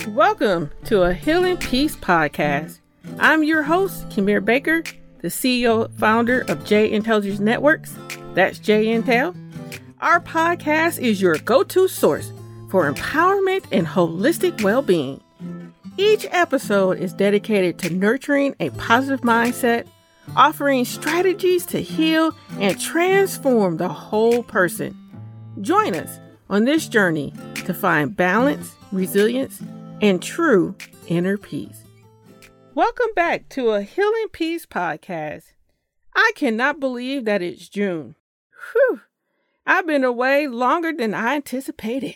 Welcome to a Healing Peace podcast. I'm your host, Kimir Baker, the CEO founder of J Intelligence Networks. That's J Intel. Our podcast is your go-to source for empowerment and holistic well-being. Each episode is dedicated to nurturing a positive mindset, offering strategies to heal and transform the whole person. Join us on this journey to find balance, resilience, and true inner peace. Welcome back to a Healing Peace podcast. I cannot believe that it's June. Whew! I've been away longer than I anticipated.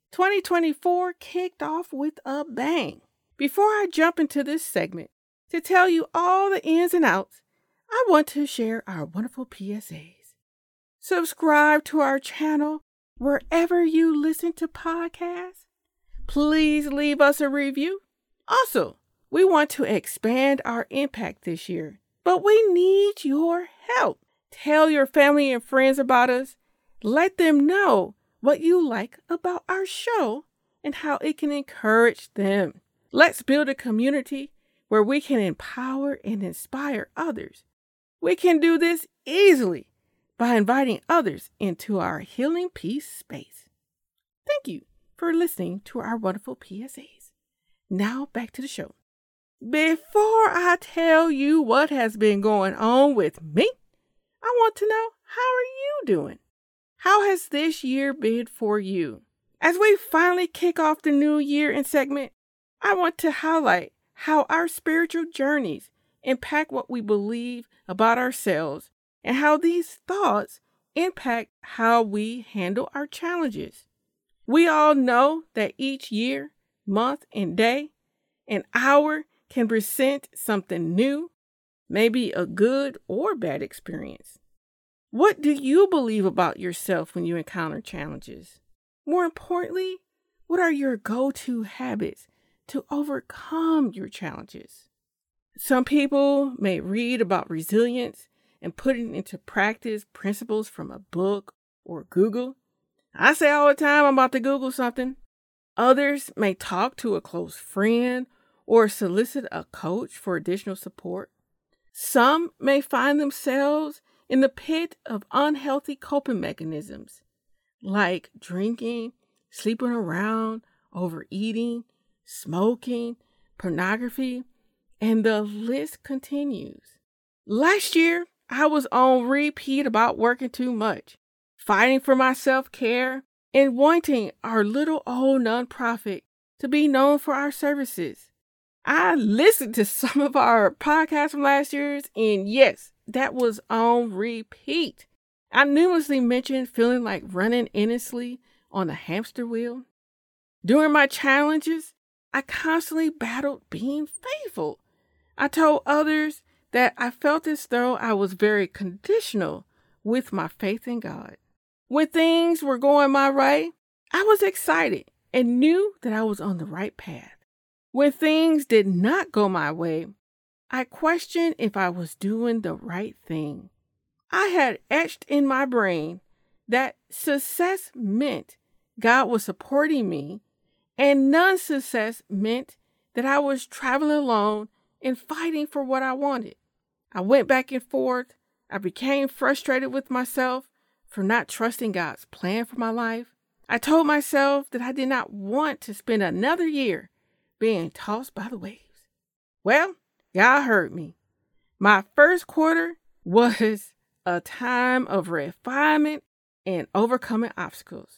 2024 kicked off with a bang. Before I jump into this segment to tell you all the ins and outs, I want to share our wonderful PSAs. Subscribe to our channel wherever you listen to podcasts. Please leave us a review. Also, we want to expand our impact this year, but we need your help. Tell your family and friends about us. Let them know what you like about our show and how it can encourage them. Let's build a community where we can empower and inspire others. We can do this easily by inviting others into our Healing Peace space. Thank you for listening to our wonderful PSAs. Now back to the show. Before I tell you what has been going on with me, I want to know, how are you doing? How has this year been for you? As we finally kick off the new year in segment, I want to highlight how our spiritual journeys impact what we believe about ourselves and how these thoughts impact how we handle our challenges. We all know that each year, month, and day, and hour can present something new, maybe a good or bad experience. What do you believe about yourself when you encounter challenges? More importantly, what are your go-to habits to overcome your challenges? Some people may read about resilience and putting into practice principles from a book or Google. I say all the time I'm about to Google something. Others may talk to a close friend or solicit a coach for additional support. Some may find themselves in the pit of unhealthy coping mechanisms like drinking, sleeping around, overeating, smoking, pornography, and the list continues. Last year, I was on repeat about working too much, fighting for my self-care, and wanting our little old nonprofit to be known for our services. I listened to some of our podcasts from last year's, and yes, that was on repeat. I numerously mentioned feeling like running endlessly on a hamster wheel. During my challenges, I constantly battled being faithful. I told others that I felt as though I was very conditional with my faith in God. When things were going my way, I was excited and knew that I was on the right path. When things did not go my way, I questioned if I was doing the right thing. I had etched in my brain that success meant God was supporting me, and non-success meant that I was traveling alone and fighting for what I wanted. I went back and forth. I became frustrated with myself for not trusting God's plan for my life. I told myself that I did not want to spend another year being tossed by the waves. Well, God heard me. My first quarter was a time of refinement and overcoming obstacles.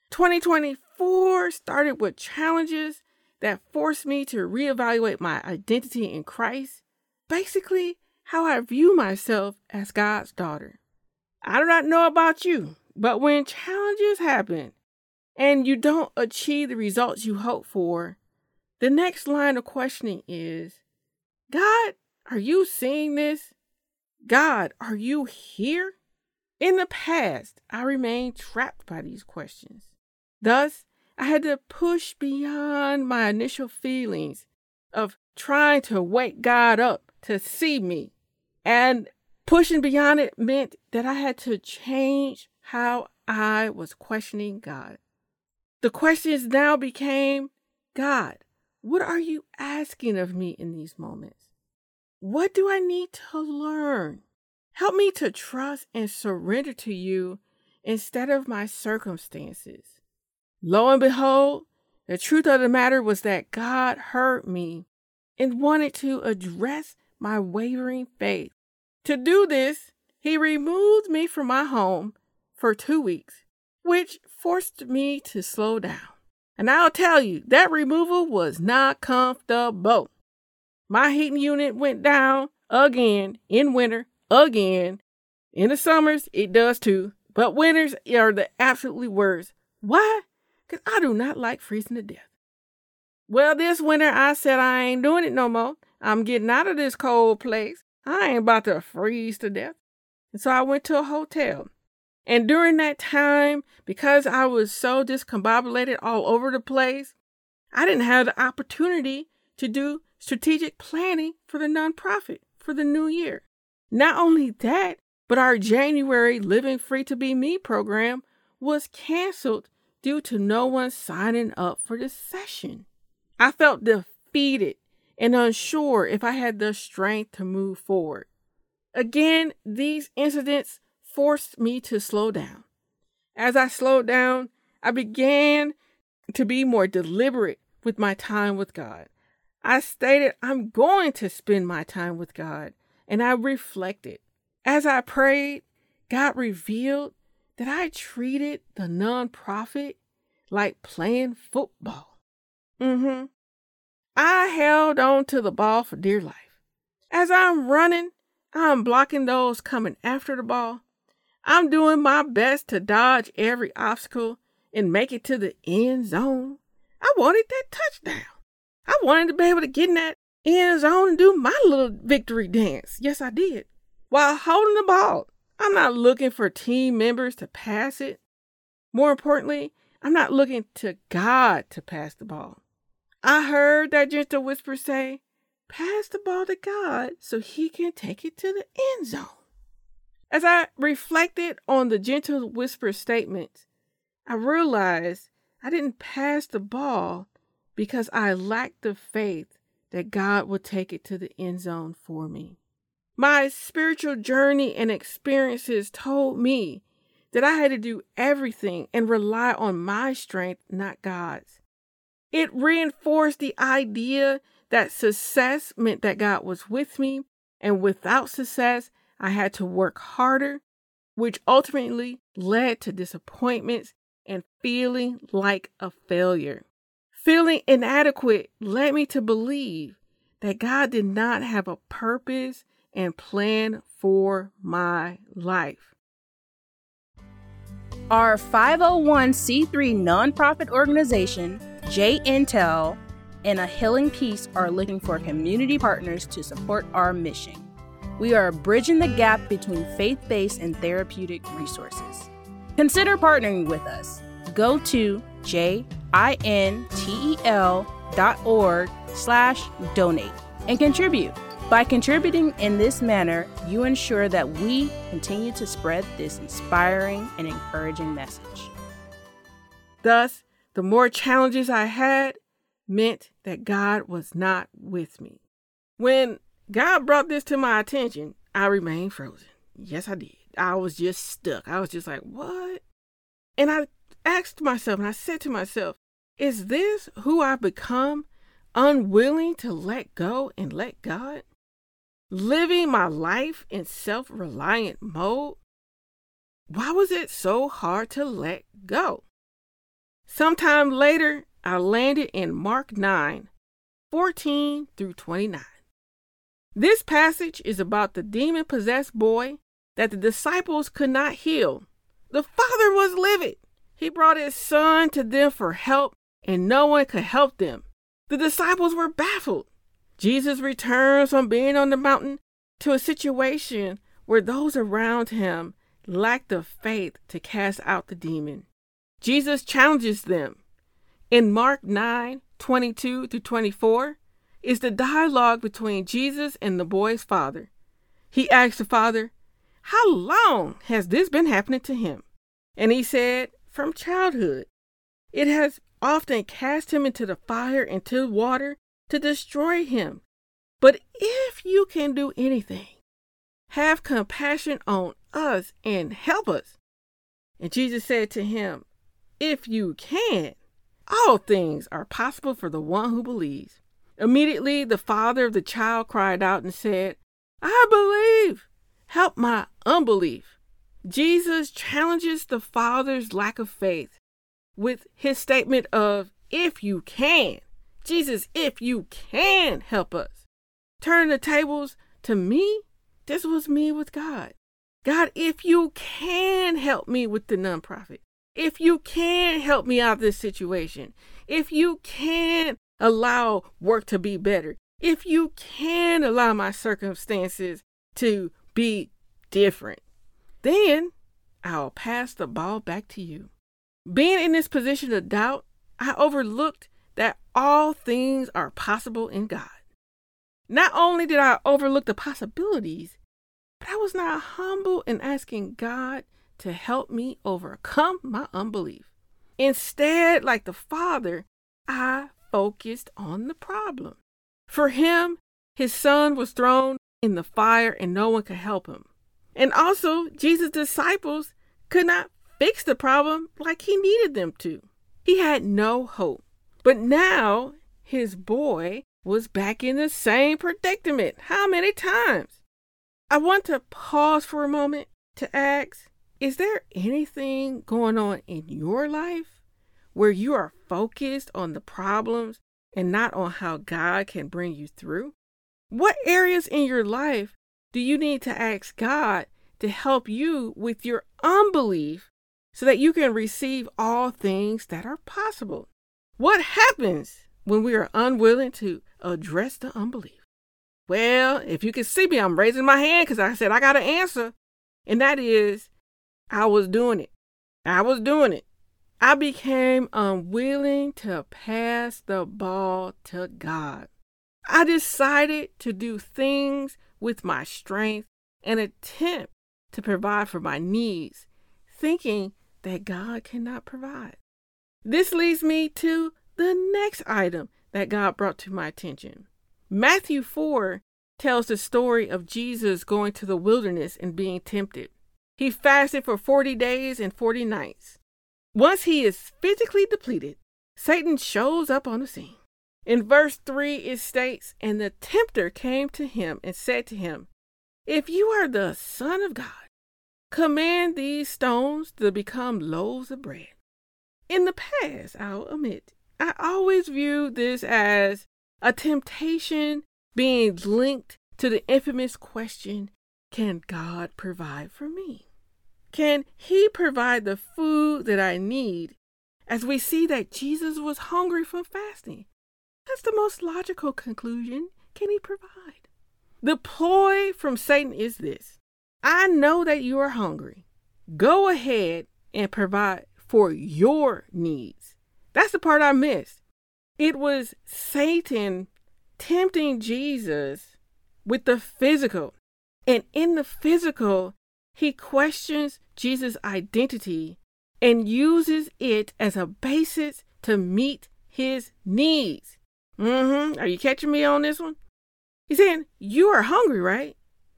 2024 started with challenges that forced me to reevaluate my identity in Christ, basically how I view myself as God's daughter. I do not know about you, but when challenges happen and you don't achieve the results you hope for, the next line of questioning is, God, are you seeing this? God, are you here? In the past, I remained trapped by these questions. Thus, I had to push beyond my initial feelings of trying to wake God up to see me. And pushing beyond it meant that I had to change how I was questioning God. The questions now became, God, What are you asking of me in these moments? What do I need to learn? Help me to trust and surrender to you instead of my circumstances. Lo and behold, the truth of the matter was that God heard me and wanted to address my wavering faith. To do this, He removed me from my home for 2 weeks, which forced me to slow down. And I'll tell you, that removal was not comfortable. My heating unit went down again in winter, again. In the summers, it does too. But winters are the absolutely worst. Why? Because I do not like freezing to death. Well, this winter, I said I ain't doing it no more. I'm getting out of this cold place. I ain't about to freeze to death. And so I went to a hotel. And during that time, because I was so discombobulated all over the place, I didn't have the opportunity to do strategic planning for the nonprofit for the new year. Not only that, but our January Living Free to Be Me program was canceled due to no one signing up for the session. I felt defeated and unsure if I had the strength to move forward. Again, these incidents forced me to slow down. As I slowed down, I began to be more deliberate with my time with God. I stated I'm going to spend my time with God, and I reflected. As I prayed, God revealed that I treated the nonprofit like playing football. I held on to the ball for dear life. As I'm running, I'm blocking those coming after the ball. I'm doing my best to dodge every obstacle and make it to the end zone. I wanted that touchdown. I wanted to be able to get in that end zone and do my little victory dance. Yes, I did. While holding the ball, I'm not looking for team members to pass it. More importantly, I'm not looking to God to pass the ball. I heard that gentle whisper say, pass the ball to God so He can take it to the end zone. As I reflected on the gentle whisper statements, I realized I didn't pass the ball because I lacked the faith that God would take it to the end zone for me. My spiritual journey and experiences told me that I had to do everything and rely on my strength, not God's. It reinforced the idea that success meant that God was with me, and without success, I had to work harder, which ultimately led to disappointments and feeling like a failure. Feeling inadequate led me to believe that God did not have a purpose and plan for my life. Our 501c3 nonprofit organization, J-Intel, and A Healing Peace are looking for community partners to support our mission. We are bridging the gap between faith-based and therapeutic resources. Consider partnering with us. Go to jintel.org/donate and contribute. By contributing in this manner, you ensure that we continue to spread this inspiring and encouraging message. Thus, the more challenges I had meant that God was not with me. When God brought this to my attention, I remained frozen. Yes, I did. I was just stuck. I was just like, what? And I asked myself, and I said to myself, is this who I've become? Unwilling to let go and let God? Living my life in self-reliant mode? Why was it so hard to let go? Sometime later, I landed in Mark 9:14-29. This passage is about the demon-possessed boy that the disciples could not heal. The father was livid. He brought his son to them for help, and no one could help them. The disciples were baffled. Jesus returns from being on the mountain to a situation where those around him lacked the faith to cast out the demon. Jesus challenges them. In Mark 9:22-24, is the dialogue between Jesus and the boy's father. He asked the father, how long has this been happening to him? And he said, from childhood. It has often cast him into the fire and to water to destroy him. But if you can do anything, have compassion on us and help us. And Jesus said to him, if you can, all things are possible for the one who believes. Immediately the father of the child cried out and said, I believe. Help my unbelief. Jesus challenges the father's lack of faith with his statement of, if you can. Jesus, if you can help us. Turn the tables to me. This was me with God. God, if you can help me with the nonprofit, if you can help me out of this situation, if you can allow work to be better, if you can allow my circumstances to be different, then I'll pass the ball back to you. Being in this position of doubt, I overlooked that all things are possible in God. Not only did I overlook the possibilities, but I was not humble in asking God to help me overcome my unbelief. Instead, like the father, I focused on the problem. For him, his son was thrown in the fire and no one could help him. And also, Jesus' disciples could not fix the problem like he needed them to. He had no hope. But now his boy was back in the same predicament. How many times? I want to pause for a moment to ask, is there anything going on in your life where you are focused on the problems and not on how God can bring you through? What areas in your life do you need to ask God to help you with your unbelief so that you can receive all things that are possible? What happens when we are unwilling to address the unbelief? Well, if you can see me, I'm raising my hand because I said I got an answer. And that is, I was doing it. I became unwilling to pass the ball to God. I decided to do things with my strength and attempt to provide for my needs, thinking that God cannot provide. This leads me to the next item that God brought to my attention. Matthew 4 tells the story of Jesus going to the wilderness and being tempted. He fasted for 40 days and 40 nights. Once he is physically depleted, Satan shows up on the scene. In verse 3, it states, and the tempter came to him and said to him, if you are the Son of God, command these stones to become loaves of bread. In the past, I'll admit, I always viewed this as a temptation being linked to the infamous question, can God provide for me? Can he provide the food that I need? As we see that Jesus was hungry from fasting. That's the most logical conclusion. Can he provide? The ploy from Satan is this. I know that you are hungry. Go ahead and provide for your needs. That's the part I missed. It was Satan tempting Jesus with the physical. And in the physical, he questions Jesus' identity and uses it as a basis to meet his needs. Are you catching me on this one? He's saying, you are hungry, right?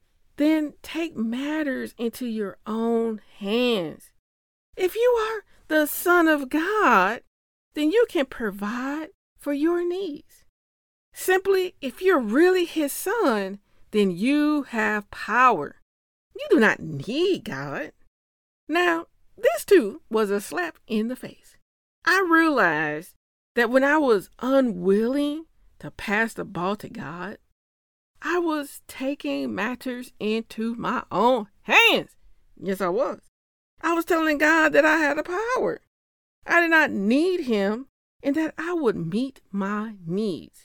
Then take matters into your own hands. If you are the Son of God, then you can provide for your needs. Simply, if you're really his son, then you have power. You do not need God. Now, this too was a slap in the face. I realized that when I was unwilling to pass the ball to God, I was taking matters into my own hands. Yes, I was. I was telling God that I had the power. I did not need him and that I would meet my needs.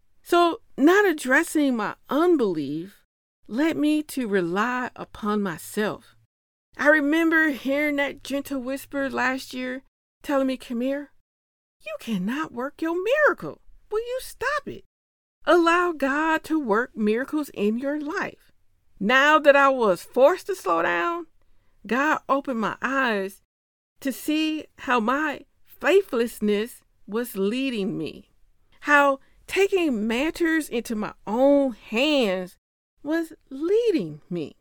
So not addressing my unbelief led me to rely upon myself. I remember hearing that gentle whisper last year telling me, Kamir, you cannot work your miracle. Will you stop it? Allow God to work miracles in your life. Now that I was forced to slow down, God opened my eyes to see how my faithlessness was leading me, how taking matters into my own hands was leading me.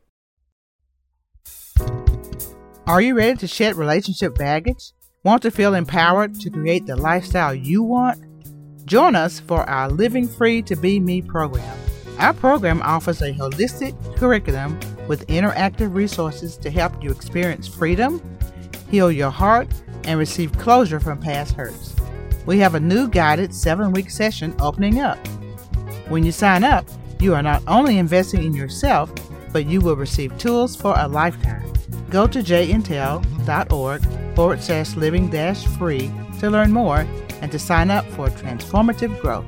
Are you ready to shed relationship baggage? Want to feel empowered to create the lifestyle you want? Join us for our Living Free to Be Me program. Our program offers a holistic curriculum with interactive resources to help you experience freedom, heal your heart, and receive closure from past hurts. We have a new guided 7-week session opening up. When you sign up, you are not only investing in yourself, but you will receive tools for a lifetime. Go to jintel.org/living-free to learn more and to sign up for transformative growth.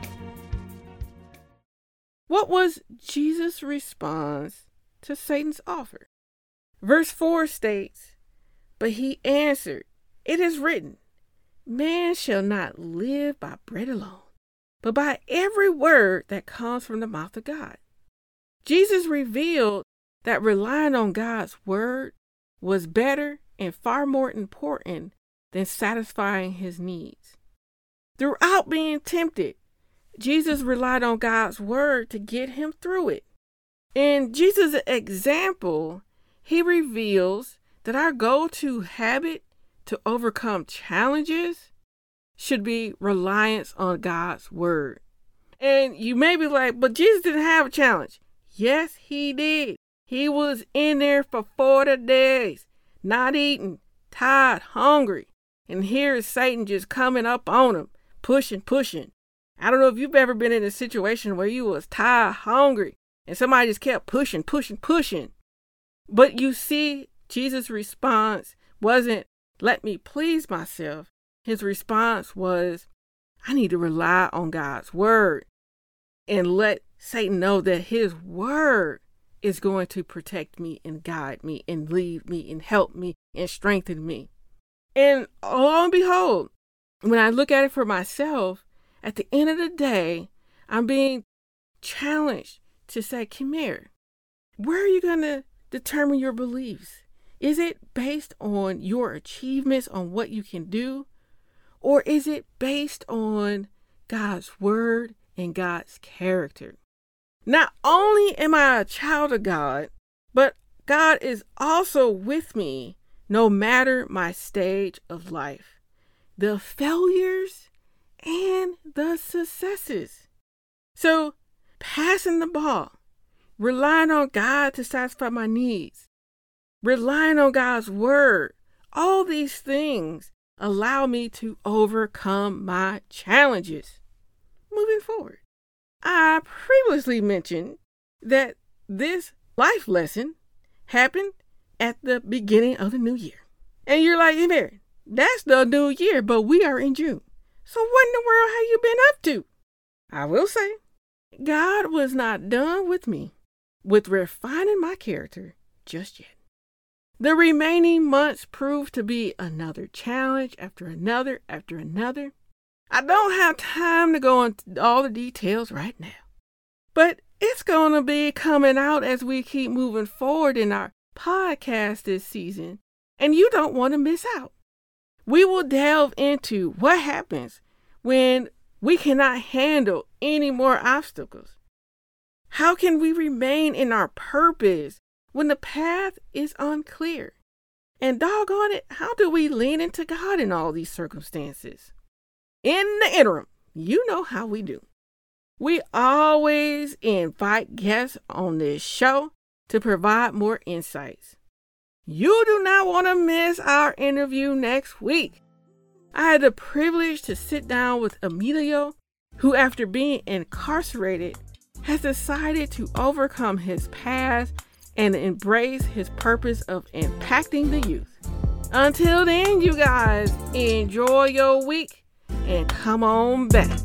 What was Jesus' response to Satan's offer? Verse 4 states, "But he answered, 'It is written, man shall not live by bread alone, but by every word that comes from the mouth of God.'" Jesus revealed that relying on God's word was better and far more important than satisfying his needs. Throughout being tempted, Jesus relied on God's word to get him through it. In Jesus' example, he reveals that our go-to habit to overcome challenges should be reliance on God's word. And you may be like, but Jesus didn't have a challenge. Yes, he did. He was in there for 40 days, not eating, tired, hungry. And here is Satan just coming up on him, pushing. I don't know if you've ever been in a situation where you was tired, hungry, and somebody just kept pushing. But you see, Jesus' response wasn't, "Let me please myself." His response was, "I need to rely on God's word and let Satan know that his word is going to protect me and guide me and lead me and help me and strengthen me." And lo and behold, when I look at it for myself, at the end of the day, I'm being challenged to say, come here, where are you going to determine your beliefs? Is it based on your achievements, on what you can do? Or is it based on God's word and God's character? Not only am I a child of God, but God is also with me no matter my stage of life, the failures and the successes. So passing the ball, relying on God to satisfy my needs, relying on God's word, all these things allow me to overcome my challenges. Moving forward, I previously mentioned that this life lesson happened at the beginning of the new year. And you're like, hey, Mary, that's the new year, but we are in June. So what in the world have you been up to? I will say, God was not done with me with refining my character just yet. The remaining months proved to be another challenge after another. I don't have time to go into all the details right now, but it's going to be coming out as we keep moving forward in our podcast this season, and you don't want to miss out. We will delve into what happens when we cannot handle any more obstacles. How can we remain in our purpose when the path is unclear? And doggone it, how do we lean into God in all these circumstances? In the interim, you know how we do. We always invite guests on this show to provide more insights. You do not want to miss our interview next week. I had the privilege to sit down with Emilio, who after being incarcerated has decided to overcome his past and embrace his purpose of impacting the youth. Until then, you guys, enjoy your week and come on back.